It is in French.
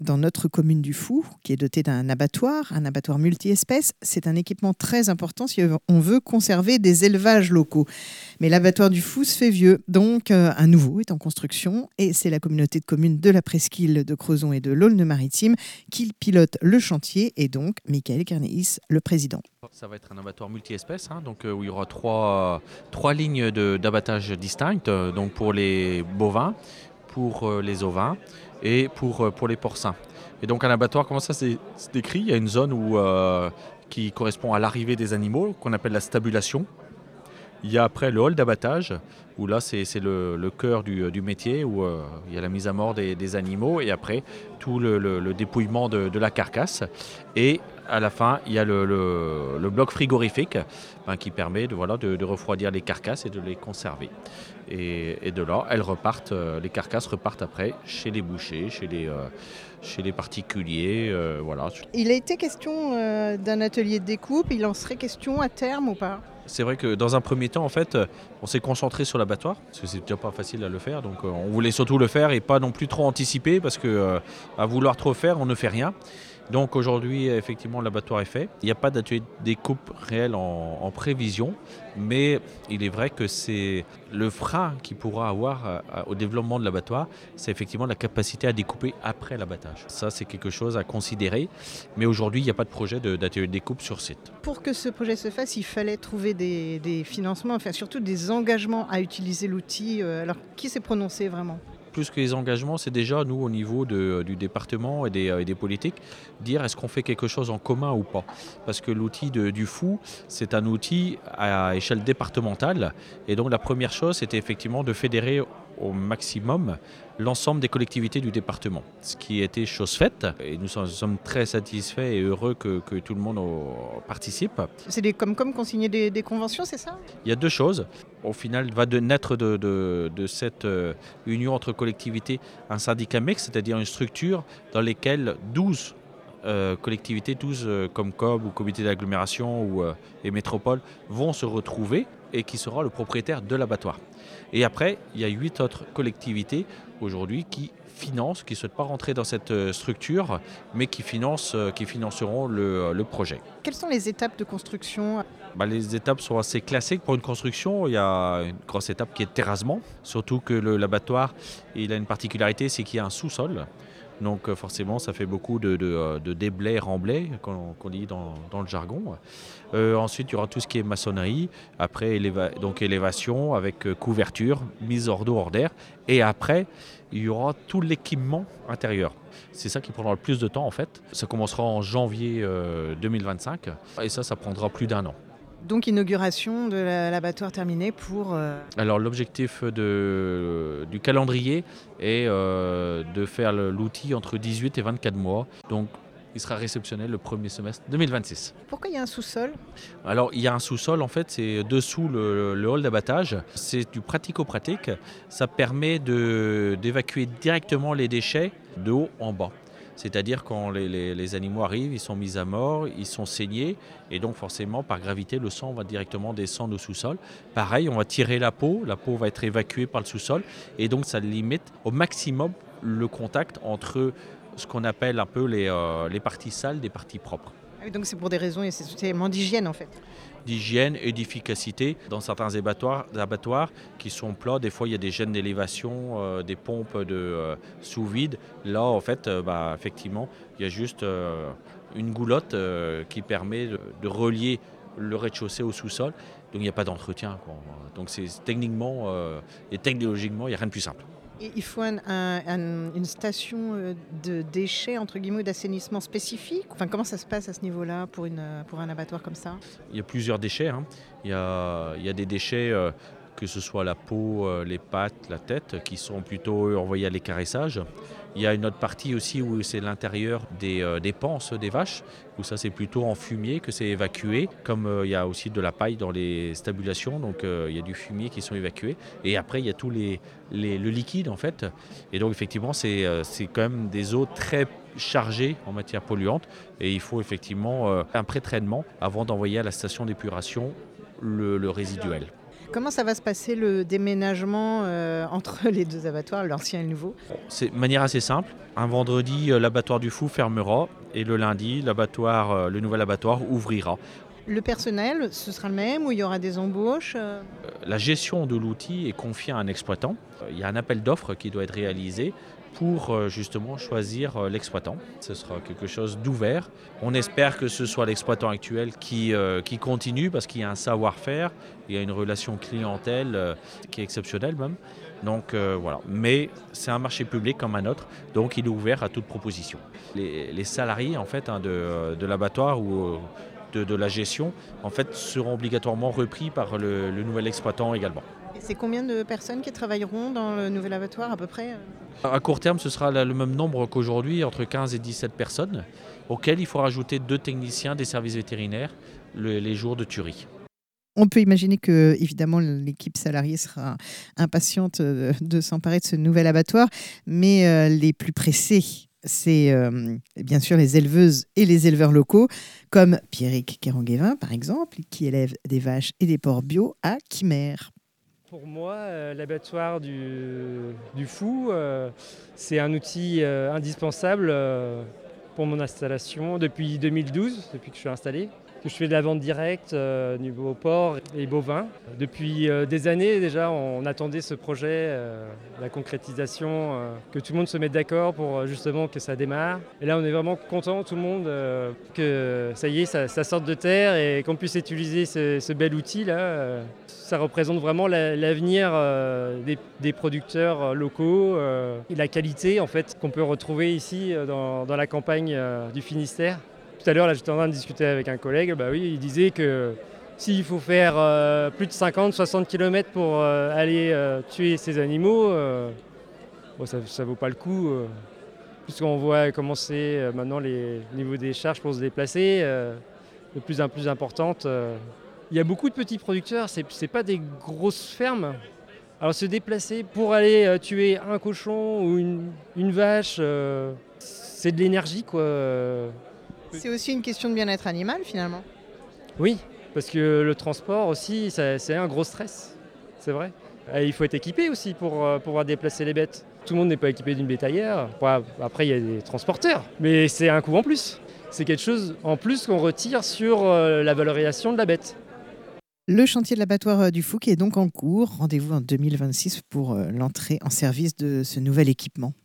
Dans notre commune du Fou, qui est dotée d'un abattoir multi-espèces, c'est un équipement très important si on veut conserver des élevages locaux. Mais l'abattoir du Fou se fait vieux, donc un nouveau est en construction et c'est la communauté de communes de la Presqu'île, de Crozon et de l'Aulne-Maritime qui pilote le chantier et donc Michael Kernéis, le président. Ça va être un abattoir multi-espèces, donc, où il y aura trois lignes d'abattage distinctes, donc pour les bovins, pour les ovins et pour les porcins. Et donc un abattoir, comment ça se décrit? Il y a une zone qui correspond à l'arrivée des animaux, qu'on appelle la stabulation. Il y a après le hall d'abattage, où là c'est le cœur du métier, où il y a la mise à mort des animaux, et après tout le dépouillement de la carcasse. Et à la fin, il y a le bloc frigorifique qui permet de refroidir les carcasses et de les conserver. Et de là, les carcasses repartent après chez les bouchers, chez les particuliers. Voilà. Il a été question d'un atelier de découpe, il en serait question à terme ou pas ? C'est vrai que dans un premier temps, en fait, on s'est concentré sur l'abattoir, parce que c'est déjà pas facile à le faire. Donc on voulait surtout le faire et pas non plus trop anticiper, parce que à vouloir trop faire, on ne fait rien. Donc aujourd'hui, effectivement, l'abattoir est fait. Il n'y a pas d'atelier de découpe réel en prévision, mais il est vrai que c'est le frein qu'il pourra avoir au développement de l'abattoir, c'est effectivement la capacité à découper après l'abattage. Ça, c'est quelque chose à considérer, mais aujourd'hui, il n'y a pas de projet d'atelier de découpe sur site. Pour que ce projet se fasse, il fallait trouver des financements, enfin surtout des engagements à utiliser l'outil. Alors, qui s'est prononcé vraiment ? Plus que les engagements, c'est déjà, nous, au niveau du département et des politiques, dire est-ce qu'on fait quelque chose en commun ou pas. Parce que l'outil du Fou, c'est un outil à échelle départementale. Et donc la première chose, c'était effectivement de fédérer au maximum l'ensemble des collectivités du département. Ce qui était chose faite. Et nous sommes très satisfaits et heureux que tout le monde participe. C'est des Comcom qui ont signé des conventions, c'est ça ? Il y a deux choses. Au final, va naître de cette union entre collectivités un syndicat mixte, c'est-à-dire une structure dans laquelle 12 collectivités, 12 Comcom ou comités d'agglomération et métropoles vont se retrouver et qui sera le propriétaire de l'abattoir. Et après, il y a 8 autres collectivités aujourd'hui qui financent, qui ne souhaitent pas rentrer dans cette structure, mais qui financeront le projet. Quelles sont les étapes de construction ? Les étapes sont assez classiques pour une construction. Il y a une grosse étape qui est le terrassement, surtout que l'abattoir il a une particularité, c'est qu'il y a un sous-sol. Donc forcément, ça fait beaucoup de déblais, remblais, qu'on dit dans le jargon. Ensuite, il y aura tout ce qui est maçonnerie, après donc élévation avec couverture, mise hors d'eau, hors d'air. Et après, il y aura tout l'équipement intérieur. C'est ça qui prendra le plus de temps en fait. Ça commencera en janvier 2025 et ça prendra plus d'1 an. Donc inauguration de l'abattoir terminée pour... Alors l'objectif du calendrier est de faire l'outil entre 18 et 24 mois. Donc il sera réceptionné le premier semestre 2026. Pourquoi il y a un sous-sol ? Alors il y a un sous-sol, en fait, c'est dessous le hall d'abattage. C'est du pratico-pratique. Ça permet d'évacuer directement les déchets de haut en bas. C'est-à-dire quand les animaux arrivent, ils sont mis à mort, ils sont saignés, et donc forcément par gravité, le sang va directement descendre au sous-sol. Pareil, on va tirer la peau va être évacuée par le sous-sol, et donc ça limite au maximum le contact entre ce qu'on appelle un peu les parties sales des parties propres. Donc c'est pour des raisons essentiellement d'hygiène en fait. D'hygiène et d'efficacité. Dans certains abattoirs qui sont plats, des fois il y a des gènes d'élévation, des pompes de sous vide. Là, en fait, effectivement, il y a juste une goulotte qui permet de relier le rez-de-chaussée au sous-sol. Donc il n'y a pas d'entretien, quoi. Donc c'est techniquement et technologiquement, il n'y a rien de plus simple. Et il faut une station de déchets, entre guillemets, d'assainissement spécifique. Enfin, comment ça se passe à ce niveau-là pour un abattoir comme ça ? Il y a plusieurs déchets. Il y a des déchets, que ce soit la peau, les pattes, la tête, qui sont plutôt envoyés à l'écarissage. Il y a une autre partie aussi où c'est l'intérieur des panses des vaches, où ça c'est plutôt en fumier que c'est évacué, comme il y a aussi de la paille dans les stabulations, donc il y a du fumier qui sont évacués. Et après il y a tout le liquide en fait. Et donc effectivement c'est quand même des eaux très chargées en matière polluante, et il faut effectivement un pré-traitement avant d'envoyer à la station d'épuration le résiduel. Comment ça va se passer le déménagement entre les deux abattoirs, l'ancien et le nouveau? C'est de manière assez simple. Un vendredi, l'abattoir du Fou fermera et le lundi, le nouvel abattoir ouvrira. Le personnel, ce sera le même ou il y aura des embauches? La gestion de l'outil est confiée à un exploitant. Il y a un appel d'offres qui doit être réalisé pour justement choisir l'exploitant. Ce sera quelque chose d'ouvert. On espère que ce soit l'exploitant actuel qui continue parce qu'il y a un savoir-faire, il y a une relation clientèle qui est exceptionnelle même. Donc voilà. Mais c'est un marché public comme un autre, donc il est ouvert à toute proposition. Les salariés en fait de l'abattoir ou de la gestion en fait seront obligatoirement repris par le nouvel exploitant également. Et c'est combien de personnes qui travailleront dans le nouvel abattoir à peu près? À court terme, ce sera le même nombre qu'aujourd'hui, entre 15 et 17 personnes, auxquelles il faut rajouter 2 techniciens des services vétérinaires les jours de tuerie. On peut imaginer que, évidemment, l'équipe salariée sera impatiente de s'emparer de ce nouvel abattoir, mais les plus pressés, c'est bien sûr les éleveuses et les éleveurs locaux, comme Pierrick Kéranguévin, par exemple, qui élève des vaches et des porcs bio à Quimer. Pour moi, l'abattoir du Fou, c'est un outil indispensable pour mon installation depuis 2012, depuis que je suis installé. Que je fais de la vente directe niveau porc et bovin. Depuis des années déjà, on attendait ce projet, la concrétisation, que tout le monde se mette d'accord pour justement que ça démarre. Et là, on est vraiment content, tout le monde, que ça y est, ça sorte de terre et qu'on puisse utiliser ce bel outil-là. Ça représente vraiment l'avenir des producteurs locaux et la qualité en fait, qu'on peut retrouver ici dans la campagne du Finistère. Tout à l'heure, là, j'étais en train de discuter avec un collègue, il disait que s'il faut faire plus de 50-60 km pour aller tuer ces animaux, ça ne vaut pas le coup. Puisqu'on voit commencer maintenant les niveaux des charges pour se déplacer, de plus en plus importantes. Il y a beaucoup de petits producteurs, c'est pas des grosses fermes. Alors se déplacer pour aller tuer un cochon ou une vache, c'est de l'énergie, quoi. C'est aussi une question de bien-être animal, finalement. Oui, parce que le transport aussi, c'est un gros stress, c'est vrai. Et il faut être équipé aussi pour pouvoir déplacer les bêtes. Tout le monde n'est pas équipé d'une bétaillère. Après, il y a des transporteurs, mais c'est un coût en plus. C'est quelque chose en plus qu'on retire sur la valorisation de la bête. Le chantier de l'abattoir du Fou qui est donc en cours. Rendez-vous en 2026 pour l'entrée en service de ce nouvel équipement.